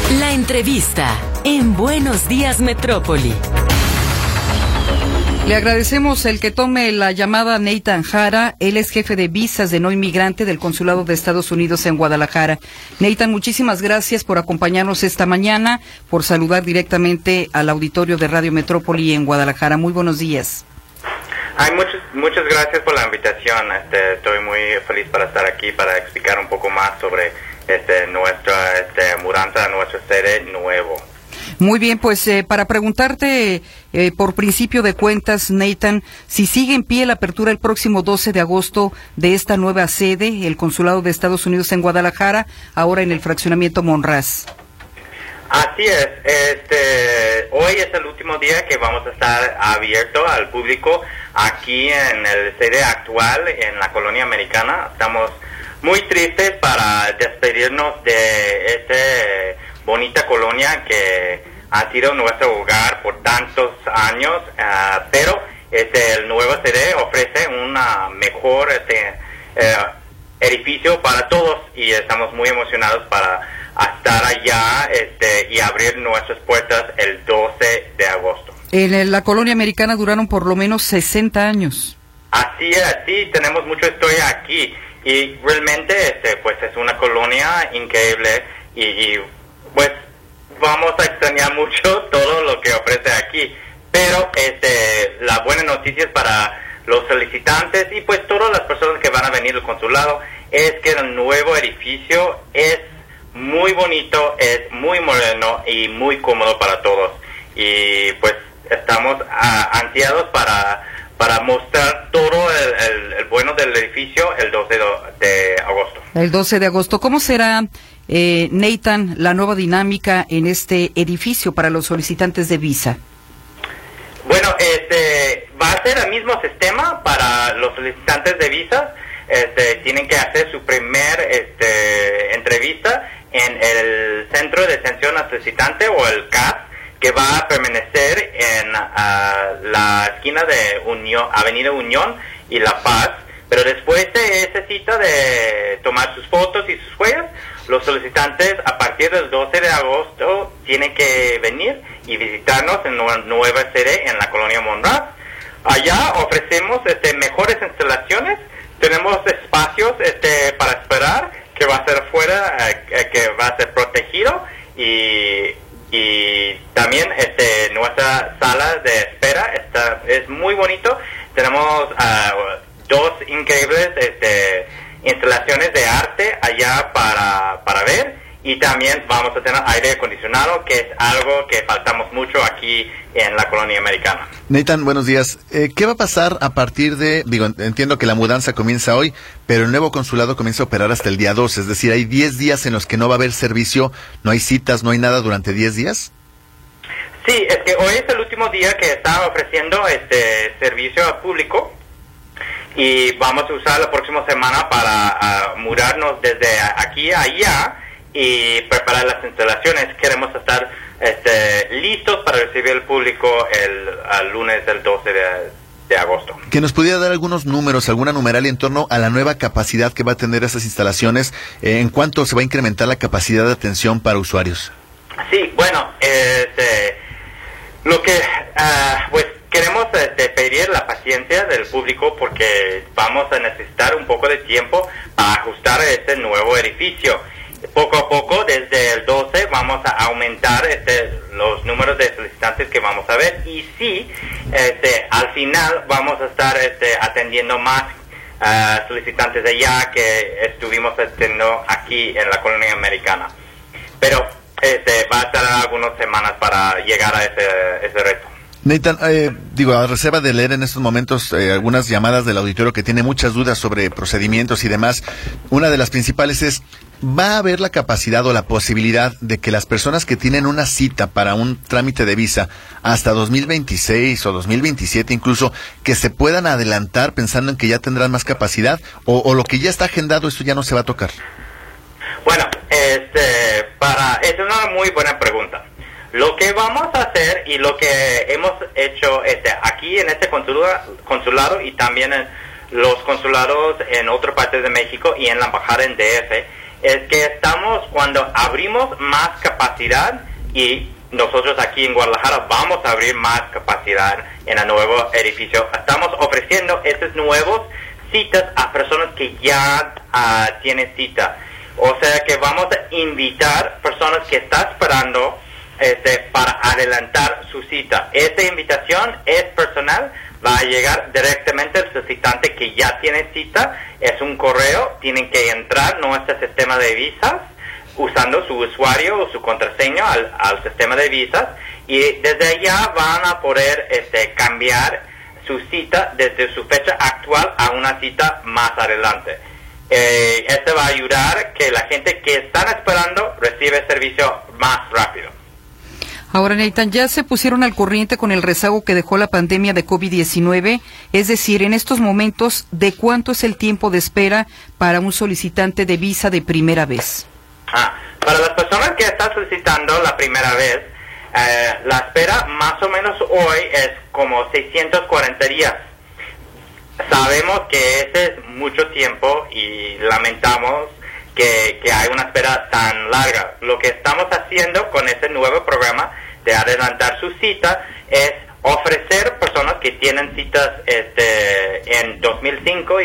La entrevista en Buenos Días Metrópoli. Le agradecemos el que tome la llamada Nathan Jara. Él es jefe de visas de no inmigrante del Consulado de Estados Unidos en Guadalajara. Nathan, muchísimas gracias por acompañarnos esta mañana, por saludar directamente al auditorio de Radio Metrópoli en Guadalajara. Muy buenos días. Muchas gracias por la invitación. Estoy muy feliz para estar aquí para explicar un poco más sobre nuestra mudanza, nuestra sede nuevo. Muy bien, pues para preguntarte por principio de cuentas, Nathan, si sigue en pie la apertura el próximo 12 de agosto de esta nueva sede, el Consulado de Estados Unidos en Guadalajara, ahora en el fraccionamiento Monraz. Así es, hoy es el último día que vamos a estar abierto al público aquí en el sede actual en la colonia americana. Estamos muy tristes para despedirnos de esta bonita colonia que ha sido nuestro hogar por tantos años, pero el nuevo sede ofrece una mejor edificio para todos y estamos muy emocionados para estar allá y abrir nuestras puertas el 12 de agosto. En la colonia americana duraron por lo menos 60 años. Así es, sí, tenemos mucha historia aquí y realmente pues es una colonia increíble y pues vamos a extrañar mucho todo lo que ofrece aquí, pero la buena noticia es para los solicitantes y pues todas las personas que van a venir al consulado es que el nuevo edificio es muy bonito, es muy moderno y muy cómodo para todos y pues estamos ansiados para mostrar todo el bueno del edificio el 12 de agosto. El 12 de agosto, ¿cómo será, Nathan, la nueva dinámica en este edificio para los solicitantes de visa? Bueno, va a ser el mismo sistema para los solicitantes de visas. Tienen que hacer su primer entrevista en el Centro de Atención al Solicitante o el CAS, que va a permanecer en la esquina de Avenida Unión y La Paz. Pero después de esa cita de tomar sus fotos y sus huellas, los solicitantes a partir del 12 de agosto tienen que venir y visitarnos en una nueva sede en la colonia Monraz. Allá ofrecemos mejores instalaciones, tenemos espacios para esperar, que va a ser afuera, que va a ser protegido y también nuestra sala de espera es muy bonito. Tenemos dos increíbles instalaciones de arte allá para ver y también vamos a tener aire acondicionado, que es algo que faltamos mucho aquí en la colonia americana. Nathan, buenos días. ¿Qué va a pasar a partir de, entiendo que la mudanza comienza hoy, pero el nuevo consulado comienza a operar hasta el día 12, es decir, hay 10 días en los que no va a haber servicio, no hay citas, no hay nada durante 10 días? Sí, es que hoy es el último día que está ofreciendo servicio al público y vamos a usar la próxima semana para mudarnos desde aquí a allá y preparar las instalaciones. Queremos estar listos para recibir al público el lunes del 12 de agosto. ¿Que nos pudiera dar algunos números, alguna numeralia en torno a la nueva capacidad que va a tener esas instalaciones? ¿En cuánto se va a incrementar la capacidad de atención para usuarios? Sí, bueno, lo que pues queremos pedir la paciencia del público porque vamos a necesitar un poco de tiempo para ajustar este nuevo edificio. Poco a poco, desde el 12, vamos a aumentar los números de solicitantes que vamos a ver y sí, al final vamos a estar atendiendo más solicitantes de allá que estuvimos atendiendo aquí en la colonia americana. Pero va a estar algunas semanas para llegar a ese reto. Nathan, a reserva de leer en estos momentos algunas llamadas del auditorio que tiene muchas dudas sobre procedimientos y demás, una de las principales es, ¿va a haber la capacidad o la posibilidad de que las personas que tienen una cita para un trámite de visa hasta 2026 o 2027 incluso, que se puedan adelantar pensando en que ya tendrán más capacidad o lo que ya está agendado, esto ya no se va a tocar? Bueno, es una muy buena pregunta. Lo que vamos a hacer y lo que hemos hecho aquí en este consulado y también en los consulados en otras partes de México y en la embajada en DF es que cuando abrimos más capacidad, y nosotros aquí en Guadalajara vamos a abrir más capacidad en el nuevo edificio, estamos ofreciendo estas nuevas citas a personas que ya tienen cita. O sea que vamos a invitar personas que están esperando para adelantar su cita. Esta invitación es personal, va a llegar directamente al solicitante que ya tiene cita. Es un correo, tienen que entrar a nuestro sistema de visas usando su usuario o su contraseña al sistema de visas, y desde allá van a poder cambiar su cita desde su fecha actual a una cita más adelante. Esto va a ayudar que la gente que están esperando reciba el servicio más rápido. Ahora, Nathan, ¿ya se pusieron al corriente con el rezago que dejó la pandemia de COVID-19? Es decir, en estos momentos, ¿de cuánto es el tiempo de espera para un solicitante de visa de primera vez? Para las personas que están solicitando la primera vez, la espera más o menos hoy es como 640 días. Sabemos que ese es mucho tiempo y lamentamos que hay una espera tan larga. Lo que estamos haciendo con este nuevo programa de adelantar su cita es ofrecer personas que tienen citas en 2025 y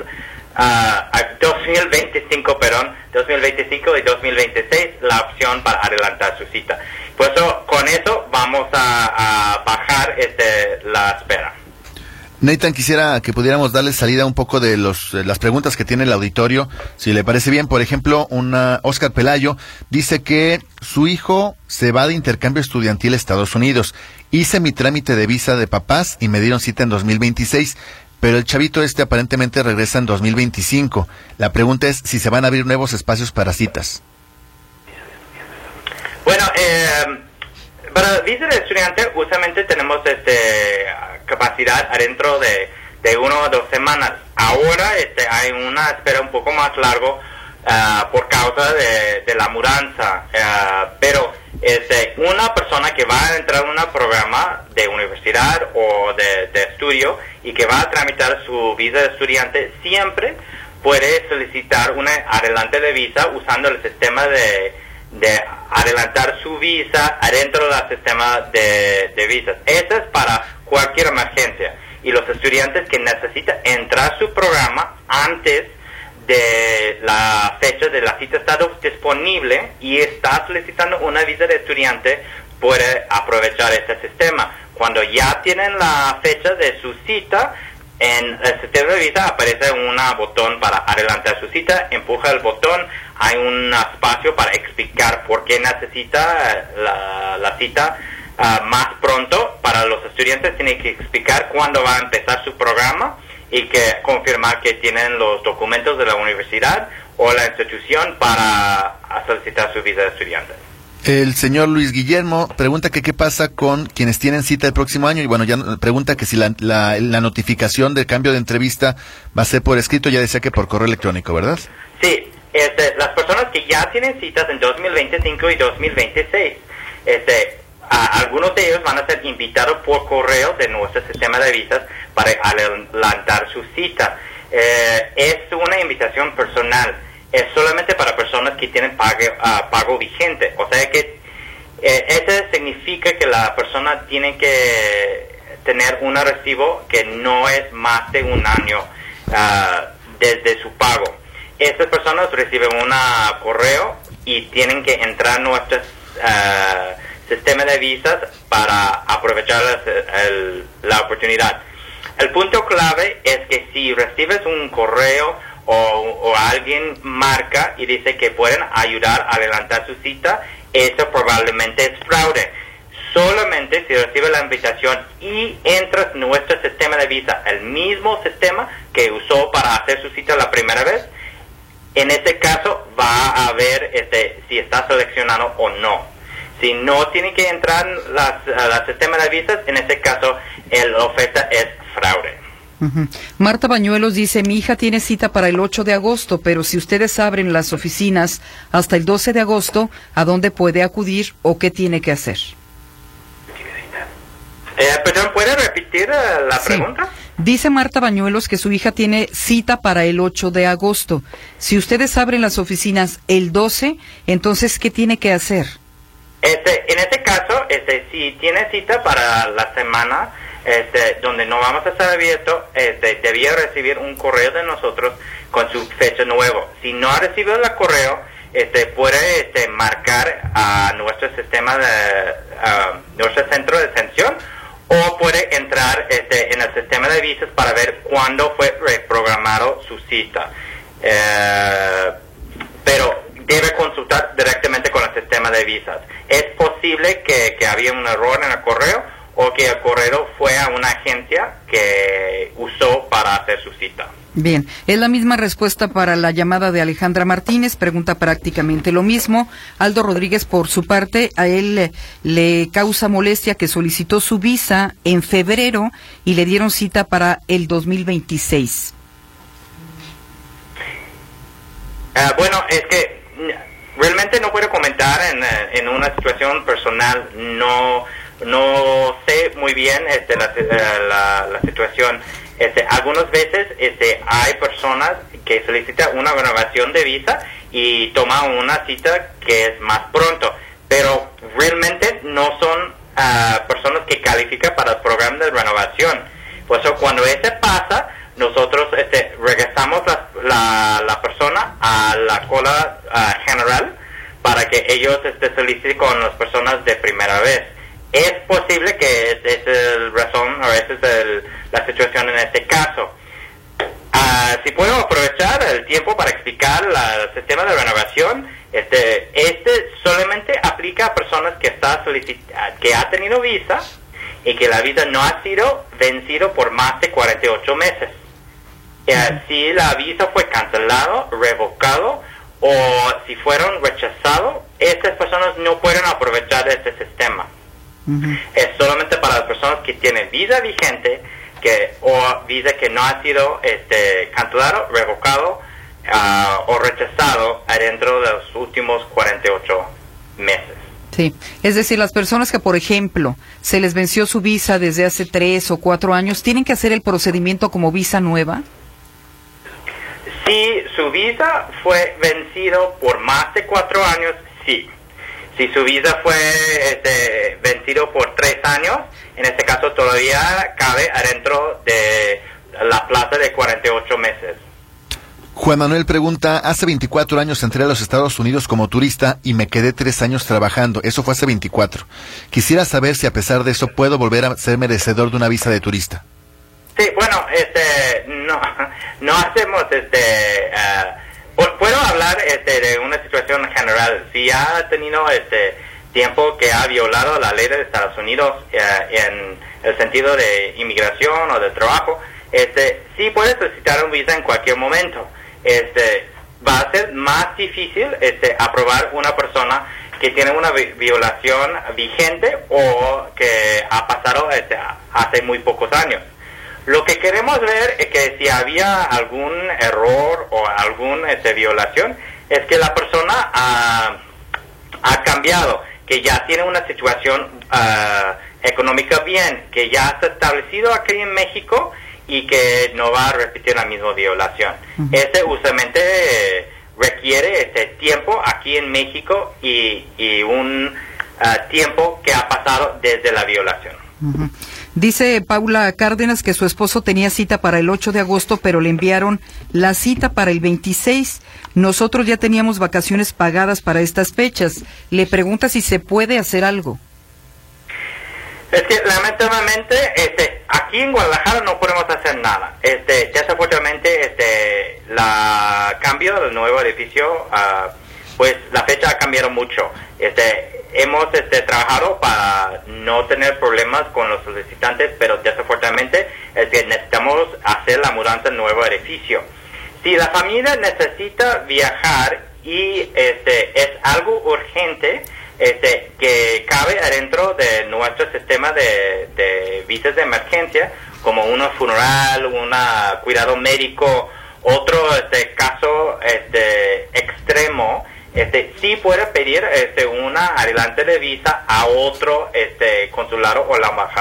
2025 y 2026 la opción para adelantar su cita. Por eso, con eso vamos a bajar la espera. Nathan, quisiera que pudiéramos darle salida un poco de las preguntas que tiene el auditorio, si le parece bien. Por ejemplo, Oscar Pelayo dice que su hijo se va de intercambio estudiantil a Estados Unidos. Hice mi trámite de visa de papás y me dieron cita en 2026, pero el chavito aparentemente regresa en 2025. La pregunta es si se van a abrir nuevos espacios para citas. Bueno, para visa de estudiante usualmente tenemos capacidad adentro de 1 o 2 semanas. Ahora hay una espera un poco más largo por causa de la mudanza, pero una persona que va a entrar en un programa de universidad o de estudio y que va a tramitar su visa de estudiante siempre puede solicitar un adelante de visa usando el sistema de adelantar su visa adentro del sistema de visas. Eso es para cualquier emergencia, y los estudiantes que necesitan entrar a su programa antes de la fecha de la cita está disponible y está solicitando una visa de estudiante puede aprovechar este sistema. Cuando ya tienen la fecha de su cita, en el sistema de visa aparece un botón para adelantar su cita, empuja el botón, hay un espacio para explicar por qué necesita la cita más pronto. Para los estudiantes tiene que explicar cuándo va a empezar su programa y que confirmar que tienen los documentos de la universidad o la institución para solicitar su visa de estudiante. El señor Luis Guillermo pregunta que qué pasa con quienes tienen cita el próximo año, y bueno, ya pregunta que si la notificación del cambio de entrevista va a ser por escrito. Ya decía que por correo electrónico, ¿verdad? Sí, las personas que ya tienen citas en 2025 y 2026, algunos de ellos van a ser invitados por correo de nuestro sistema de visas para adelantar su cita. Es una invitación personal. Es solamente para personas que tienen pago vigente. O sea que eso significa que la persona tiene que tener un recibo que no es más de un año desde su pago. Estas personas reciben un correo y tienen que entrar a nuestro sistema de visas para aprovechar la oportunidad. El punto clave es que si recibes un correo o alguien marca y dice que pueden ayudar a adelantar su cita, eso probablemente es fraude. Solamente si recibe la invitación y entras en nuestro sistema de visa, el mismo sistema que usó para hacer su cita la primera vez, en ese caso va a ver si está seleccionado o no. Si no tiene que entrar al sistema de visas, en ese caso la oferta es fraude. Marta Bañuelos dice: mi hija tiene cita para el 8 de agosto, pero si ustedes abren las oficinas hasta el 12 de agosto, ¿a dónde puede acudir o qué tiene que hacer? Perdón, ¿puede repetir la pregunta? Dice Marta Bañuelos que su hija tiene cita para el 8 de agosto. Si ustedes abren las oficinas el 12, entonces, ¿qué tiene que hacer? En este caso, si tiene cita para la semana donde no vamos a estar abiertos, debía recibir un correo de nosotros con su fecha nuevo. Si no ha recibido el correo, puede marcar a nuestro sistema nuestro centro de atención, o puede entrar en el sistema de visas para ver cuándo fue reprogramado su cita. Pero debe consultar directamente con el sistema de visas. Es posible que había un error en el correo, o que el correo fue a una agencia que usó para hacer su cita. Bien, es la misma respuesta para la llamada de Alejandra Martínez, pregunta prácticamente lo mismo. Aldo Rodríguez, por su parte, a él le causa molestia que solicitó su visa en febrero y le dieron cita para el 2026. Bueno, es que realmente no puedo comentar en una situación personal. No sé muy bien la situación. Algunas veces hay personas que solicitan una renovación de visa y toman una cita que es más pronto, pero realmente no son personas que califican para el programa de renovación. Por eso cuando pasa, nosotros regresamos la persona a la cola general para que ellos soliciten con las personas de primera vez. Es posible que esa es la razón, o esa es la situación en este caso. Si puedo aprovechar el tiempo para explicar el sistema de renovación, solamente aplica a personas que ha tenido visa y que la visa no ha sido vencido por más de 48 meses. Si la visa fue cancelado, revocado, o si fueron rechazados, estas personas no pueden aprovechar este sistema. Es solamente para las personas que tienen visa vigente o visa que no ha sido cancelado, revocado o rechazado dentro de los últimos 48 meses. Sí, es decir, las personas que, por ejemplo, se les venció su visa desde hace 3 o 4 años, ¿tienen que hacer el procedimiento como visa nueva? Si su visa fue vencido por más de 4 años, sí. Si su visa fue vencido por 3 años, en este caso todavía cabe adentro de la plaza de 48 meses. Juan Manuel pregunta, hace 24 años entré a los Estados Unidos como turista y me quedé 3 años trabajando. Eso fue hace 24. Quisiera saber si a pesar de eso puedo volver a ser merecedor de una visa de turista. Sí, bueno, no hacemos puedo hablar de una situación general. Si ha tenido tiempo que ha violado la ley de Estados Unidos en el sentido de inmigración o de trabajo, sí puede solicitar un visa en cualquier momento. Va a ser más difícil aprobar una persona que tiene una violación vigente o que ha pasado hace muy pocos años. Lo que queremos ver es que si había algún error o alguna violación, es que la persona ha cambiado, que ya tiene una situación económica bien, que ya está establecido aquí en México y que no va a repetir la misma violación. Usualmente requiere tiempo aquí en México y un tiempo que ha pasado desde la violación. Dice Paula Cárdenas que su esposo tenía cita para el 8 de agosto, pero le enviaron la cita para el 26. Nosotros ya teníamos vacaciones pagadas para estas fechas. Le pregunta si se puede hacer algo. Es que lamentablemente aquí en Guadalajara no podemos hacer nada. Desafortunadamente la cambio del nuevo edificio, pues la fecha ha cambiado mucho. Hemos trabajado para no tener problemas con los solicitantes, pero desafortunadamente necesitamos hacer la mudanza al nuevo edificio. Si la familia necesita viajar y es algo urgente, que cabe adentro de nuestro sistema de visas de emergencia, como un funeral, un cuidado médico, otro caso extremo, sí puede pedir una adelante de visa a otro consulado o la embajada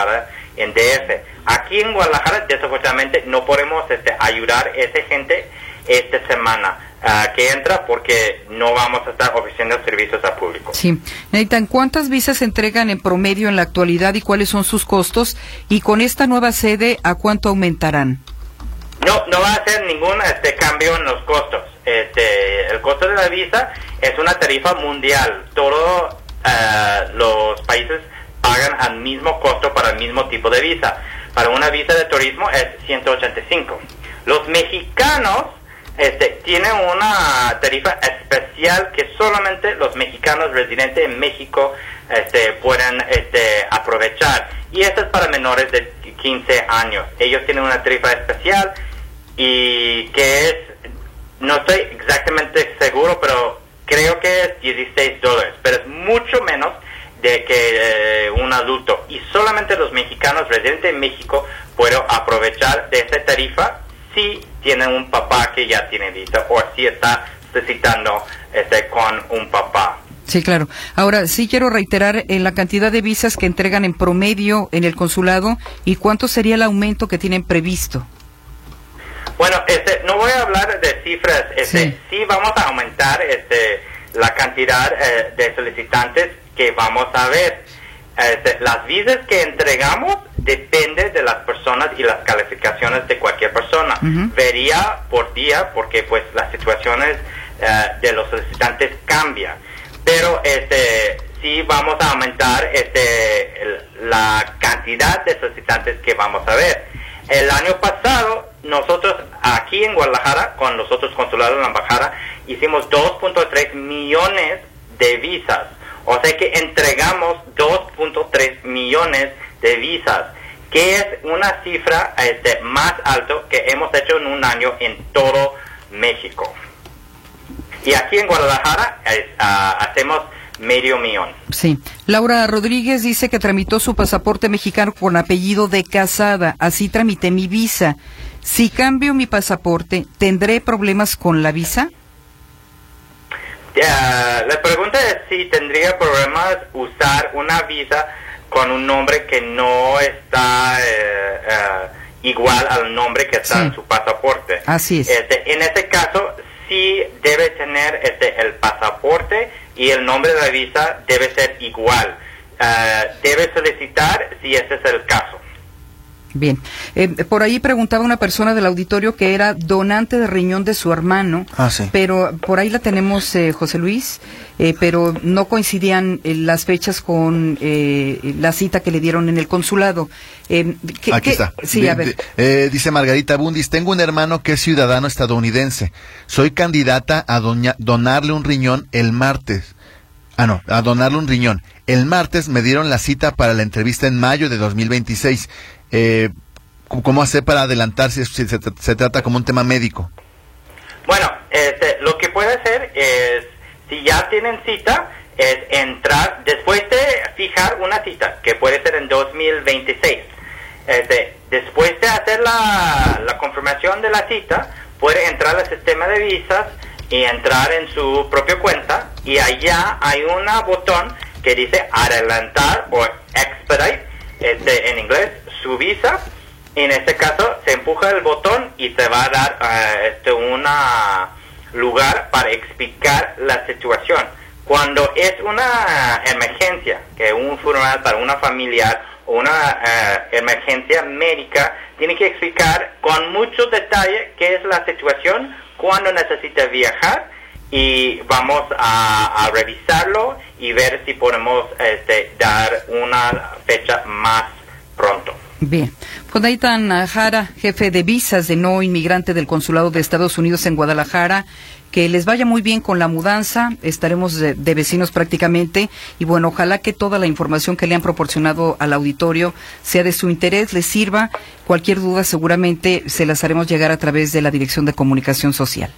en DF. Aquí en Guadalajara, desafortunadamente, no podemos ayudar a esa gente esta semana que entra porque no vamos a estar ofreciendo servicios al público. Sí. Nathan, ¿cuántas visas se entregan en promedio en la actualidad y cuáles son sus costos? Y con esta nueva sede, ¿a cuánto aumentarán? No va a hacer ningún cambio en los costos. El costo de la visa es una tarifa mundial. Todos los países pagan al mismo costo para el mismo tipo de visa. Para una visa de turismo es 185. Los mexicanos tienen una tarifa especial que solamente los mexicanos residentes en México pueden aprovechar. Y esto es para menores de 15 años. Ellos tienen una tarifa especial y que es, no estoy exactamente seguro, pero creo que es $16, pero es mucho menos de que un adulto. Y solamente los mexicanos residentes en México pueden aprovechar de esta tarifa si tienen un papá que ya tiene visa o si está necesitando con un papá. Sí, claro. Ahora, sí quiero reiterar en la cantidad de visas que entregan en promedio en el consulado y cuánto sería el aumento que tienen previsto. Bueno, no voy a hablar de cifras. Sí vamos a aumentar la cantidad de solicitantes que vamos a ver. Las visas que entregamos depende de las personas y las calificaciones de cualquier persona. Vería por día porque pues las situaciones de los solicitantes cambian. Pero sí vamos a aumentar la cantidad de solicitantes que vamos a ver. El año pasado nosotros aquí en Guadalajara con los otros consulados en la embajada hicimos 2.3 millones de visas. O sea que entregamos 2.3 millones de visas, que es una cifra más alta que hemos hecho en un año en todo México. Y aquí en Guadalajara hacemos 500,000. Sí. Laura Rodríguez dice que tramitó su pasaporte mexicano con apellido de casada. Así tramité mi visa. Si cambio mi pasaporte, ¿tendré problemas con la visa? La pregunta es si tendría problemas usar una visa con un nombre que no está igual al nombre que está en su pasaporte. Así es. En este caso, sí debe tener el pasaporte y el nombre de la visa debe ser igual. Debe solicitar si ese es el caso. Bien. Por ahí preguntaba una persona del auditorio que era donante de riñón de su hermano. Sí. Pero por ahí la tenemos, José Luis, pero no coincidían las fechas con la cita que le dieron en el consulado. Aquí está. Sí, a ver. Dice Margarita Bundis, tengo un hermano que es ciudadano estadounidense. Soy candidata a donarle un riñón el martes. A donarle un riñón. El martes me dieron la cita para la entrevista en mayo de 2026. ¿Cómo hacer para adelantarse si se trata como un tema médico? Bueno, lo que puede hacer es, si ya tienen cita, es entrar, después de fijar una cita, que puede ser en 2026, después de hacer la confirmación de la cita, puede entrar al sistema de visas y entrar en su propia cuenta, y allá hay un botón que dice adelantar o expedite, en inglés, su visa. En este caso se empuja el botón y se va a dar un lugar para explicar la situación. Cuando es una emergencia, que un funeral para una familiar o una emergencia médica, tiene que explicar con mucho detalle qué es la situación, cuándo necesita viajar, y vamos a revisarlo y ver si podemos dar una fecha más pronto. Bien. Con Nathan Jara, jefe de visas de no inmigrante del Consulado de Estados Unidos en Guadalajara, que les vaya muy bien con la mudanza, estaremos de vecinos prácticamente, y bueno, ojalá que toda la información que le han proporcionado al auditorio sea de su interés, les sirva. Cualquier duda seguramente se las haremos llegar a través de la Dirección de Comunicación Social.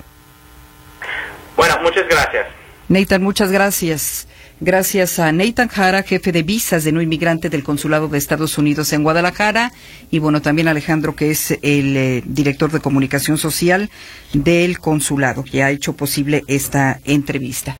Bueno, muchas gracias. Nathan, muchas gracias. Gracias a Nathan Jara, jefe de visas de no inmigrante del Consulado de Estados Unidos en Guadalajara, y bueno, también Alejandro, que es el director de comunicación social del consulado, que ha hecho posible esta entrevista.